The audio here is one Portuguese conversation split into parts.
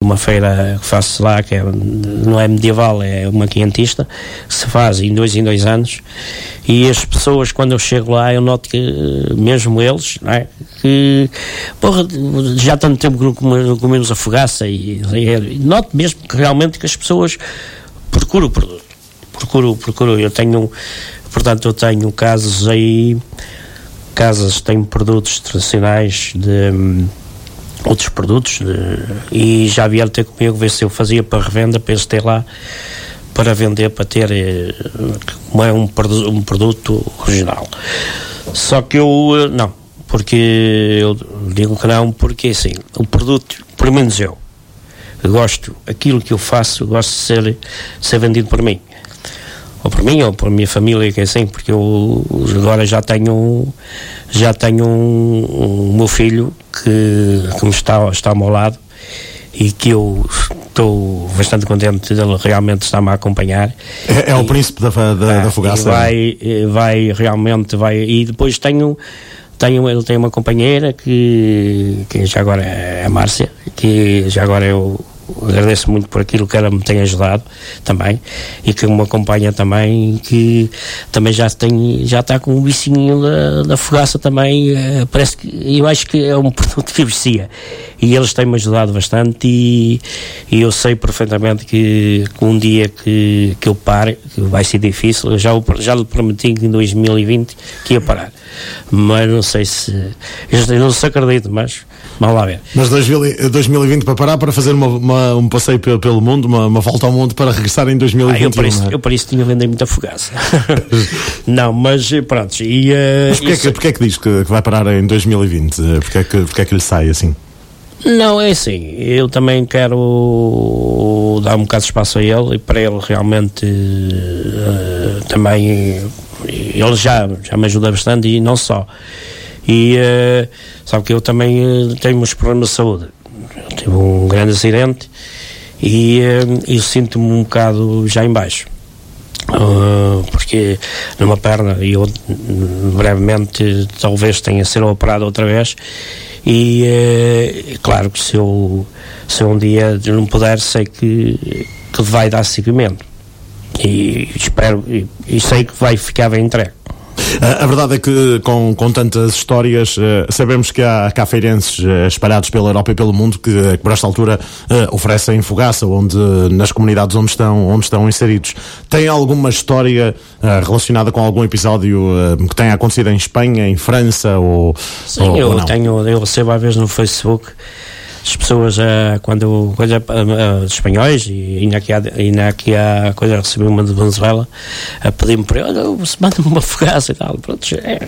uma feira que faço lá, que não é medieval, é uma quinhentista, que se faz em 2 anos, e as pessoas, quando eu chego lá, eu noto que, mesmo eles, não é, que, porra, já há tanto tempo que não comemos a fogaça, e noto mesmo que realmente que as pessoas procuram o produto. Eu tenho tenho produtos tradicionais de outros produtos e já vieram ter comigo ver se eu fazia para revenda, para eles ter lá para vender, para ter como é um produto original. Só que eu não, porque eu digo que não, porque assim, o produto, pelo menos eu gosto, aquilo que eu faço, gosto de ser vendido por mim, ou por mim, ou por minha família, que é assim, porque eu agora já tenho um meu filho que me está ao meu lado e que eu estou bastante contente dele realmente estar-me a acompanhar. É o príncipe da fogaça. Vai realmente, e depois ele tem uma companheira que já agora é a Márcia, que já agora eu agradeço muito por aquilo que ela me tem ajudado também, e que me acompanha também, que também já está com um vicinho da fogaça também. Parece que eu acho que é um produto que vicia, e eles têm-me ajudado bastante, e eu sei perfeitamente que um dia que eu pare, que vai ser difícil, eu já lhe prometi que em 2020 que ia parar, mas não sei se eu não se acredito, mas vamos lá ver. Mas 2020 para parar, para fazer um passeio pelo mundo, uma volta ao mundo, para regressar em 2021. Eu para isso tinha vendido muita fogaça. Não, mas pronto. Mas porquê é que diz que vai parar em 2020? Porquê é que lhe sai assim? Não, é assim, eu também quero dar um bocado de espaço a ele, e para ele realmente também, ele já me ajuda bastante, e não só. E sabe que eu também tenho uns problemas de saúde. Eu tive um grande acidente e eu sinto-me um bocado já em baixo, porque numa perna, e eu brevemente talvez tenha a ser operado outra vez, e claro que se eu um dia não puder, sei que vai dar seguimento, e espero e sei que vai ficar bem entregue. A verdade é que com tantas histórias, sabemos que há feirenses espalhados pela Europa e pelo mundo que por esta altura oferecem fogaça nas comunidades onde estão inseridos. Tem alguma história relacionada com algum episódio que tenha acontecido em Espanha, em França ou não? Eu recebo às vezes no Facebook as pessoas, quando espanhóis, e ainda aqui há coisa, recebi uma de Venezuela a pedir-me para manda-me uma fogaça e tal. Pronto,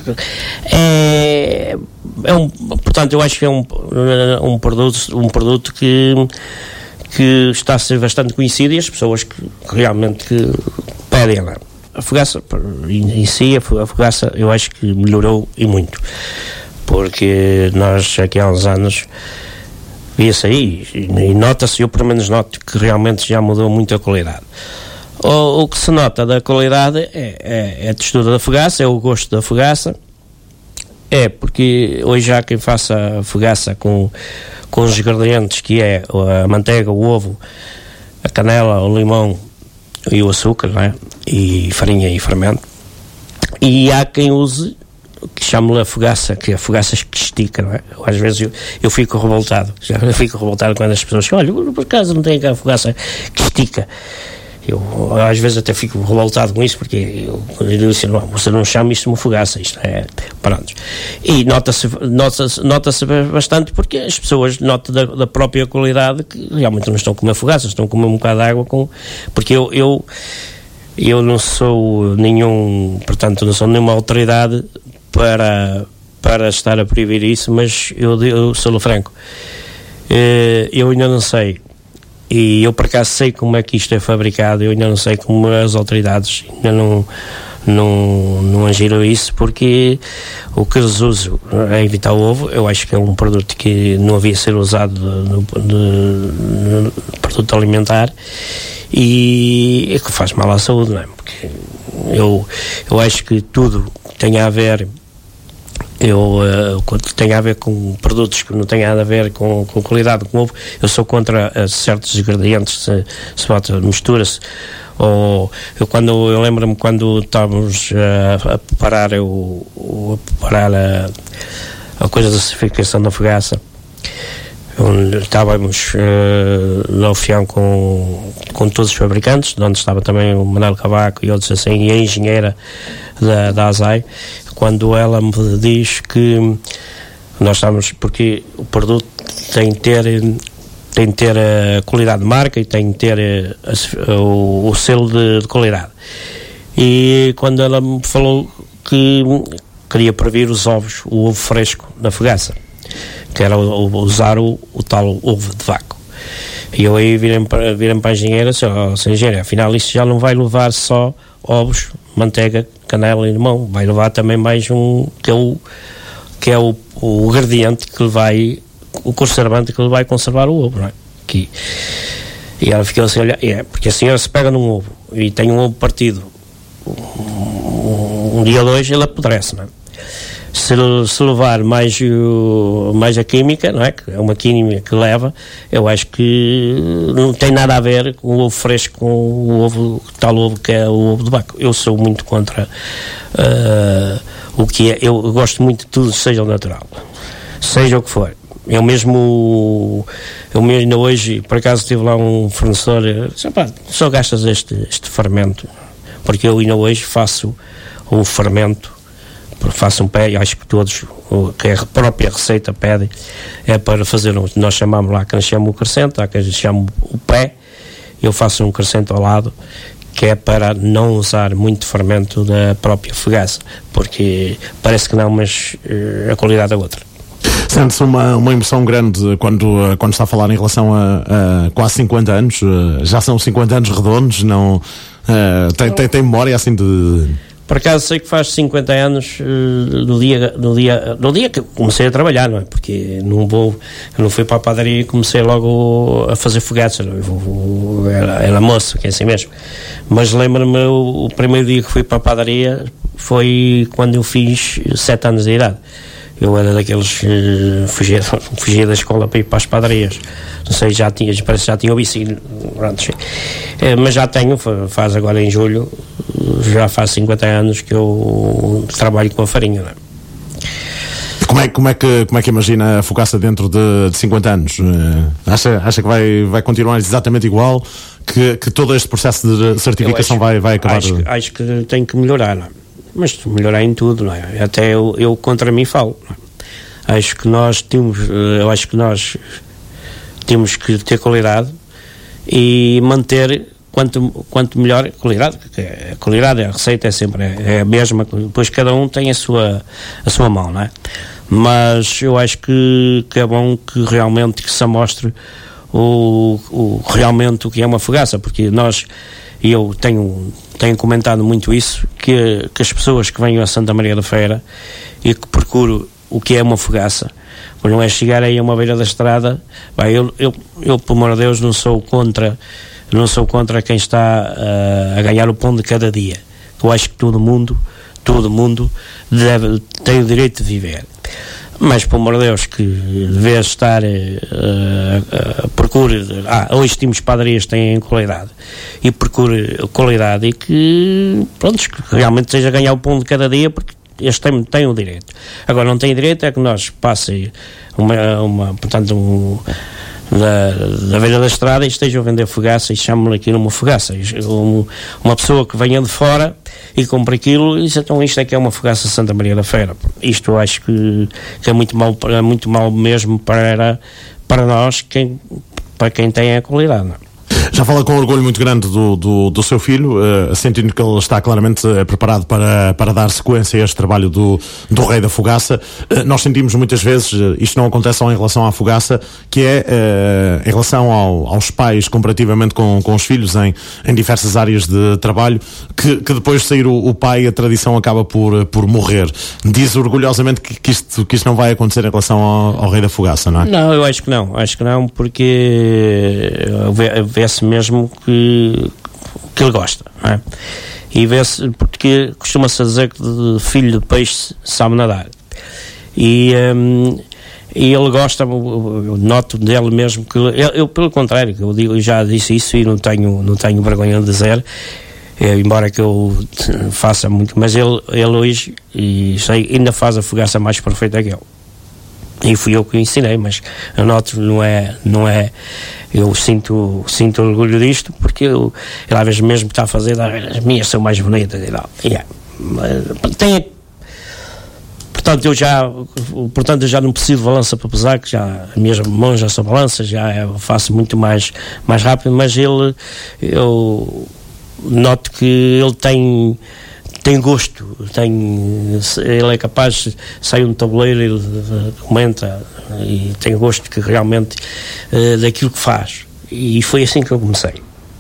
portanto, eu acho que é um produto que está a ser bastante conhecido, e as pessoas que realmente pedem lá. A fogaça em si, a fogaça, eu acho que melhorou e muito, porque nós aqui há uns anos via-se aí, e nota-se, eu pelo menos noto que realmente já mudou muito a qualidade. O que se nota da qualidade é a textura da fogaça, é o gosto da fogaça, porque hoje há quem faça a fogaça com os ingredientes, que é a manteiga, o ovo, a canela, o limão e o açúcar, não é? E farinha e fermento, e há quem use, que chamo-lhe a fogaça, que é a fogaça que estica, não é? Às vezes eu fico revoltado quando as pessoas dizem, olha, por acaso não tem aquela fogaça que estica. Eu às vezes até fico revoltado com isso, porque eu digo assim, não, você não chama isto de uma fogaça, isto é, pronto. E nota-se bastante, porque as pessoas notam da própria qualidade que realmente não estão a comer fogaças, estão a comer um bocado de água porque eu não sou portanto, não sou nenhuma autoridade para estar a proibir isso, mas eu sou franco, eu ainda não sei, e eu por acaso sei como é que isto é fabricado, eu ainda não sei como as autoridades ainda não agiram isso, porque o que eles usam é evitar o ovo. Eu acho que é um produto que não havia ser usado no produto alimentar, e é que faz mal à saúde, não é? Porque eu acho que tudo tem a ver quando tem a ver com produtos que não têm nada a ver com qualidade com ovo, eu sou contra certos ingredientes, se bota, mistura-se. Ou eu lembro-me quando estávamos a preparar a coisa da certificação da fogaça, onde estávamos na oficina com todos os fabricantes, onde estava também o Manuel Cavaco e outros assim, e a engenheira da ASAI, quando ela me diz que nós estamos, porque o produto tem que ter a qualidade de marca e tem que ter o selo de qualidade. E quando ela me falou que queria prever os ovos, o ovo fresco na fogaça, que era usar o tal ovo de vácuo. E eu aí virei-me para a engenheira, engenheira, afinal isto já não vai levar só ovos, manteiga, canela e limão, vai levar também mais que é o ingrediente que lhe vai, o conservante que lhe vai conservar o ovo, não é? E ela ficou assim, olha, porque a senhora se pega num ovo e tem um ovo partido um dia ou dois, ele apodrece, não é? Se levar mais a química, não é? Que é uma química que leva, eu acho que não tem nada a ver com o ovo fresco, com o ovo, tal ovo que é o ovo de vaca. Eu sou muito contra o que é. Eu gosto muito de tudo, seja o natural, seja o que for. Eu mesmo ainda hoje, por acaso tive lá um fornecedor, disse, só gastas este fermento, porque eu ainda hoje faço o fermento, faço um pé, acho que todos, que a própria receita pede, é para fazer nós chamamos lá, que nós chamamos o crescente, há quem chama o pé, eu faço um crescente ao lado, que é para não usar muito fermento da própria fogaça, porque parece que não, mas a qualidade é outra. Sente-se uma emoção grande quando está a falar em relação a quase 50 anos, já são 50 anos redondos, não, tem memória assim de... Por acaso sei que faz 50 anos no dia que comecei a trabalhar, não é? Porque eu não fui para a padaria e comecei logo a fazer fogaças, era moço, que é assim mesmo. Mas lembro-me, o primeiro dia que fui para a padaria foi quando eu fiz 7 anos de idade. Eu era daqueles fugia da escola para ir para as padarias. Não sei, parece que já tinha ouvido, mas já tenho, faz agora em julho, já faz 50 anos que eu trabalho com a farinha, não é? Como é que imagina a fogaça dentro de 50 anos? Acha que vai continuar exatamente igual? Que todo este processo de certificação vai acabar? Acho que tem que melhorar, não é? Mas melhorar em tudo, não é? Até eu contra mim falo, não é? Acho que nós temos que ter qualidade e manter quanto melhor a qualidade, porque a qualidade, a receita é sempre a mesma, depois cada um tem a sua mão, não é? Mas eu acho que é bom que realmente que se mostre realmente o que é uma fogaça, porque eu tenho comentado muito isso, que as pessoas que venham a Santa Maria da Feira e que procuram o que é uma fogaça, pois não é chegar aí a uma beira da estrada, eu por amor de Deus não sou contra quem está a ganhar o pão de cada dia. Eu acho que todo mundo tem o direito de viver. Mas, por amor de Deus, que deve estar procure, hoje temos padarias que têm qualidade, e procure qualidade e que realmente esteja a ganhar o pão de cada dia, porque este tem o direito. Agora, não tem direito é que nós passem da beira da estrada e estejam a vender fogaça e chamam-lhe aquilo uma fogaça. Uma pessoa que venha de fora e compra aquilo e diz, então isto é que é uma fogaça de Santa Maria da Feira. Isto eu acho que é muito mal mesmo para nós, para quem tem a qualidade, não é? Já fala com orgulho muito grande do seu filho, sentindo que ele está claramente preparado para dar sequência a este trabalho do Rei da Fogaça. Nós sentimos muitas vezes, isto não acontece só em relação à fogaça, que é em relação aos pais comparativamente com os filhos em diversas áreas de trabalho, que depois de sair o pai, a tradição acaba por morrer. Diz orgulhosamente que isto não vai acontecer em relação ao Rei da Fogaça, não é? Não, eu acho que não, porque vê-se mesmo que ele gosta, não é? E vê-se, porque costuma-se dizer que de filho de peixe sabe nadar. e ele gosta, eu noto dele mesmo que eu pelo contrário, eu já disse isso e não tenho vergonha de dizer, embora que eu faça muito, mas ele hoje, e sei, ainda faz a fogaça mais perfeita que eu. E fui eu que o ensinei, mas eu noto, não é, eu sinto orgulho disto, porque ele às vezes mesmo está a fazer, as minhas são mais bonitas e tal. Portanto, eu já não preciso de balança para pesar, que já as minhas mãos já são balanças, já eu faço muito mais rápido, mas eu noto que ele tem gosto, ele é capaz, sai um tabuleiro, ele comenta e tem gosto que realmente daquilo que faz, e foi assim que eu comecei.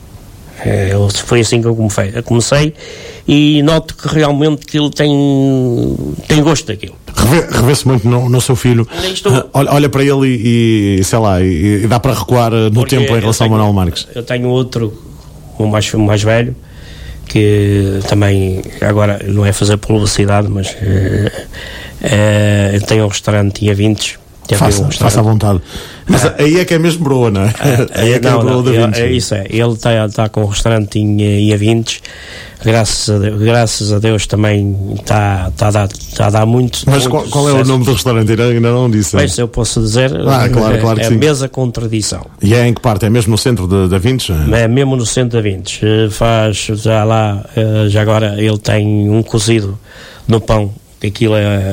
Comecei e noto que realmente que ele tem gosto daquilo. Revê-se muito no seu filho. Olha para ele e sei lá, e dá para recuar no tempo em relação ao Manuel Marques. Eu tenho outro, o mais velho, que também, agora não é fazer publicidade, mas tem um restaurante em Avintes. Faça à vontade. Mas aí é que é mesmo broa, não é? Aí é que é broa da Avintes. Isso é, ele está com um restaurante em Avintes, graças a Deus também está a dar muito. Mas qual é o nome do restaurante? Ainda não disse. Pois, eu posso dizer, claro que sim. Mesa com Tradição. E é em que parte? É mesmo no centro de Avintes? É mesmo no centro de Avintes. Faz já lá, já agora ele tem um cozido no pão, que aquilo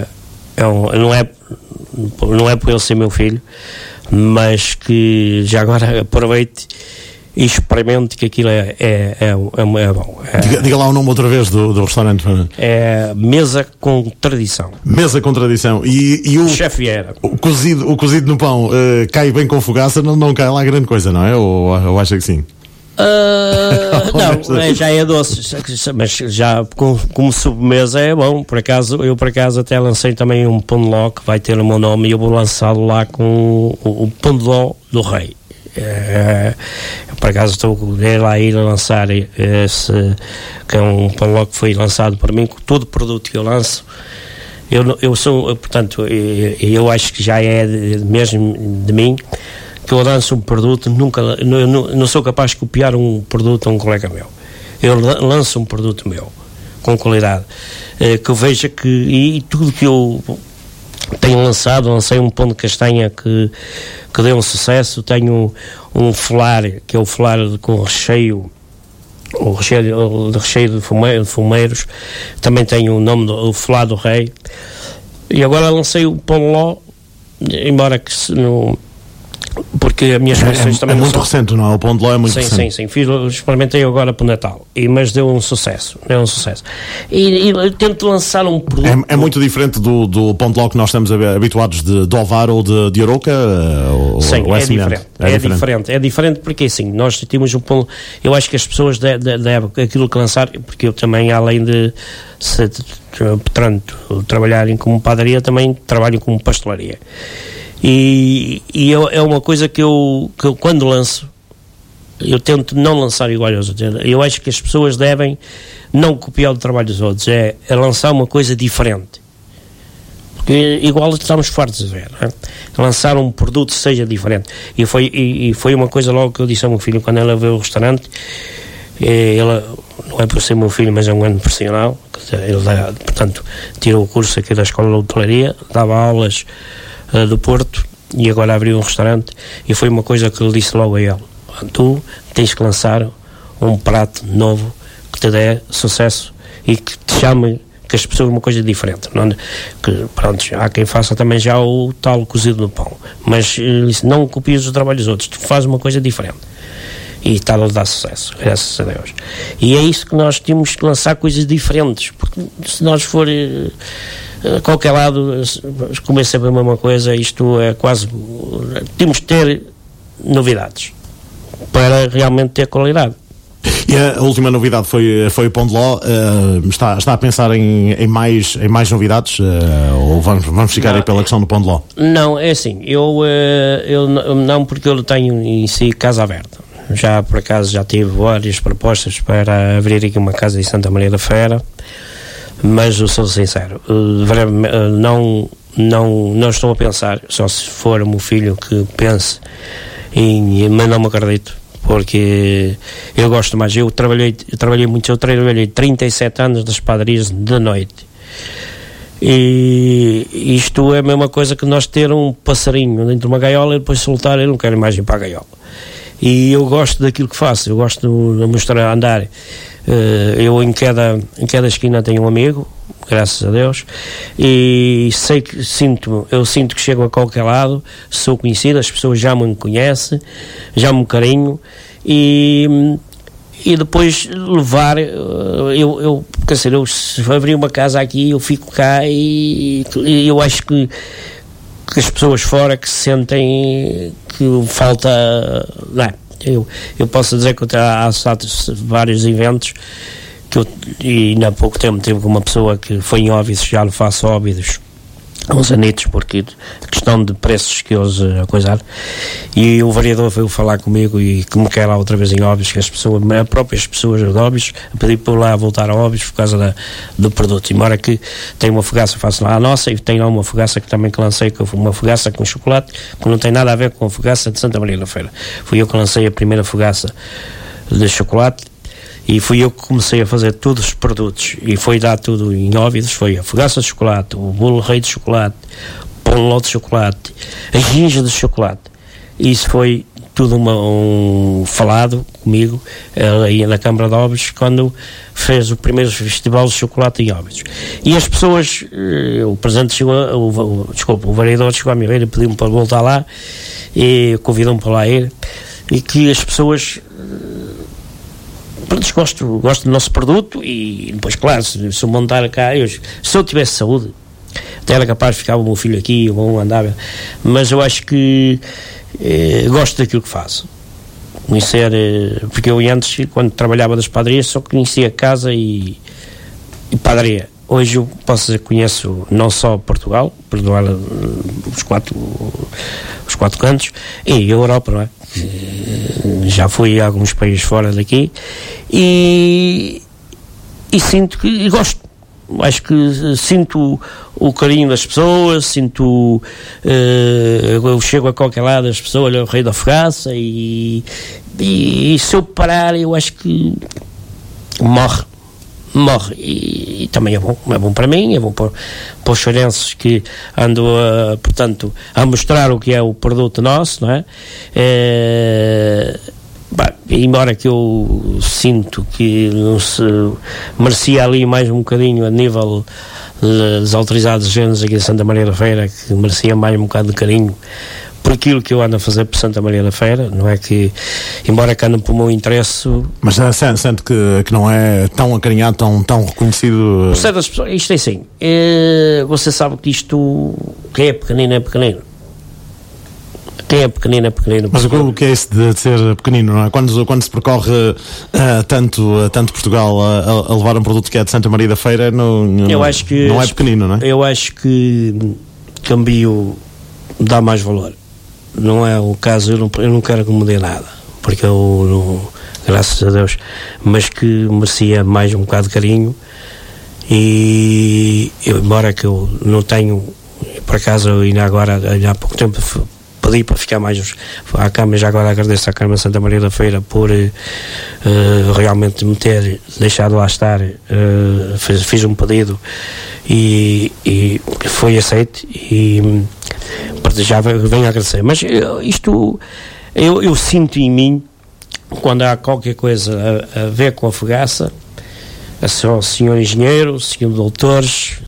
não é por ele ser meu filho, mas que já agora aproveite e experimente, que aquilo é bom. Diga lá o nome outra vez do restaurante. É Mesa com Tradição. Mesa com Tradição. E o chefe Vieira. O cozido no pão cai bem com fogaça, não cai lá grande coisa, não é? Ou acha que sim? Não, já é doce, mas já como sobremesa é bom. Eu por acaso até lancei também um pão de ló que vai ter o meu nome, e eu vou lançá-lo lá com o pão de ló do Rei. Por acaso estou a ir a lançar esse, que é um pão de ló que foi lançado por mim, com todo o produto que eu lanço. Eu sou, portanto, eu acho que já é mesmo de mim, que eu lanço um produto, não sou capaz de copiar um produto a um colega meu. Eu lanço um produto meu, com qualidade, que eu veja que, e tudo que eu tenho lancei um pão de castanha que deu um sucesso, tenho um folar, que é o folar com recheio de fumeiros, também tenho o nome do folar do Rei, e agora lancei o pão de ló, embora que não... Porque as minhas coleções também muito recente, não é? O pão de ló é muito recente. Sim, experimentei agora para o Natal, mas deu um sucesso. E tento lançar um produto. É muito diferente do pão de ló que nós estamos habituados de Ovar ou de Arouca? Sim, é diferente porque assim, nós temos um pão. Eu acho que as pessoas devem aquilo que lançar, porque eu também, além de trabalharem como padaria, também trabalho como pastelaria. E é uma coisa que eu quando lanço, eu tento não lançar igual aos outros. Eu acho que as pessoas devem não copiar o trabalho dos outros, é lançar uma coisa diferente, porque igual estamos fartos de ver, não é? Lançar um produto seja diferente. E foi uma coisa logo que eu disse ao meu filho quando ele veio ao restaurante. Ele não é por ser meu filho, mas é um grande profissional. Ele portanto tirou o curso aqui da Escola de Hotelaria, dava aulas do Porto, e agora abriu um restaurante, e foi uma coisa que ele disse logo a ele: tu tens que lançar um prato novo que te dê sucesso e que te chame, que as pessoas, uma coisa diferente, não? Que, pronto, há quem faça também já o tal cozido no pão, mas ele disse: não copies o trabalho dos outros, tu fazes uma coisa diferente, e está a dar sucesso, graças a Deus. E é isso que nós temos que lançar, coisas diferentes, porque se nós for a qualquer lado comer sempre a mesma coisa, isto é quase, temos que ter novidades para realmente ter qualidade. E a última novidade foi o pão de ló. Está a pensar em mais novidades, ou vamos ficar aí pela questão do pão de ló? Não, é assim, eu não, porque eu tenho em si casa aberta. Já por acaso já tive várias propostas para abrir aqui uma casa em Santa Maria da Feira, mas eu sou sincero, não estou a pensar, só se for o meu filho que pense, mas não me acredito, porque eu gosto mais. Eu trabalhei 37 anos nas padarias de noite, e isto é a mesma coisa que nós ter um passarinho dentro de uma gaiola e depois soltar, eu não quero mais ir para a gaiola. E eu gosto daquilo que faço, eu gosto de mostrar, andar. Eu em cada esquina tenho um amigo, graças a Deus, e eu sinto que chego a qualquer lado, sou conhecido, as pessoas já me conhecem, já me carinho, e depois levar, quer dizer, eu se abrir uma casa aqui, eu fico cá, e eu acho que as pessoas fora que se sentem que falta, não é? Eu posso dizer que há vários eventos e ainda há pouco tempo tive uma pessoa que foi em Óbidos, já lhe faço Óbidos há uns anitos, porque a questão de preços que eles coisaram, e o vereador veio falar comigo e que me quer lá outra vez em Óbidos, que as próprias pessoas de Óbidos a pedir para eu lá voltar a Óbidos por causa do produto, embora que tem uma fogaça, faço lá a nossa, e tem lá uma fogaça que também lancei, que foi uma fogaça com chocolate, que não tem nada a ver com a fogaça de Santa Maria da Feira. Fui eu que lancei a primeira fogaça de chocolate, e fui eu que comecei a fazer todos os produtos, e foi dar tudo em Óbidos, foi a fogaça de chocolate, o bolo rei de chocolate, pão ló de chocolate, a ginja de chocolate. Isso foi tudo falado comigo aí na Câmara de Óbidos, quando fez o primeiro festival de chocolate em Óbidos. E as pessoas, o presidente chegou, o vereador chegou à minha beira e pediu-me para voltar lá, e convidou-me para lá ir, e que as pessoas... Gosto do nosso produto, e depois, claro, se eu montar cá, se eu tivesse saúde, até era capaz de ficar o meu filho aqui, ou andava, mas eu acho que gosto daquilo que faço. Conhecer, porque eu antes, quando trabalhava das padarias, só conhecia casa e padaria. Hoje eu posso dizer que conheço não só Portugal, os quatro cantos, e a Europa, não é? Já fui a alguns países fora daqui, e sinto que gosto. Acho que sinto o carinho das pessoas, eu chego a qualquer lado, as pessoas, olha, o rei da fogaça, e se eu parar, eu acho que morre, e também é bom para mim, é bom para os chorenses que andam portanto, a mostrar o que é o produto nosso, não é? Embora que eu sinto que não se merecia ali mais um bocadinho a nível dos autorizados agentes aqui de Santa Maria da Feira, que merecia mais um bocado de carinho por aquilo que eu ando a fazer por Santa Maria da Feira, não é que, embora que ande por meu interesse... Mas sente que não é tão acarinhado, tão reconhecido... Isto é assim, você sabe que isto, quem é pequenino é pequenino. Quem é pequenino é pequenino. Mas o que é isso de ser pequenino, não é? Quando se percorre tanto Portugal a levar um produto que é de Santa Maria da Feira, não é pequenino, não é? Eu acho que Cambio dá mais valor. Não é o caso, eu não quero que me dê nada, porque eu não, graças a Deus, mas que merecia mais um bocado de carinho, e embora que eu não tenho, por acaso ainda há pouco tempo pedi para ficar mais à Câmara, já agora agradeço à Câmara de Santa Maria da Feira por realmente me ter deixado lá estar, fiz um pedido e foi aceito, e já venho a agradecer, mas eu sinto em mim, quando há qualquer coisa a ver com a fogaça, só senhor engenheiro, senhor doutores,